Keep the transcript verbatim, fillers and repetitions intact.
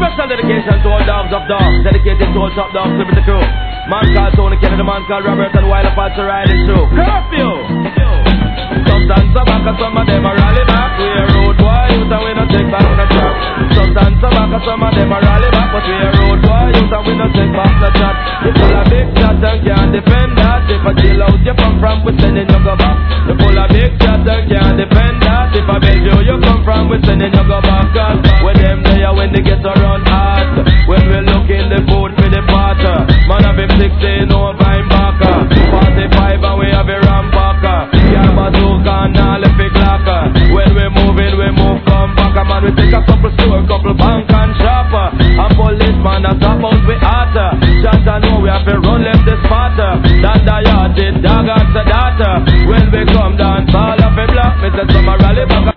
Special dedication to all dogs of dogs, dedicated to all top dogs, living the crew. Man called Tony Kennedy, man called Robert, and Wilder Parts are riding through. Curfew! Substance tobacco, some of them are rally back. We a road boy, youth and we no take back no chat. Substance tobacco, some of them are rally back. But we a road boy, youth and we no take back no chat. You full of big chat and can't defend that. If a chill out you come from, we sending you go back. You full of big chat and can't defend that. If a Bellevue you come from, we sending you go back. Cause when them there, when they get around hard, when we look in the food for the potter, man have him sixteen over him backer, forty-five and we have a rampacker. Yeah, bazooka and all the big locker. When we moving, we move come back. Man, we take a couple store, couple bank and shopper. And policeman a stop out we hotter. Just I know we have to run left the spotter. Than the yard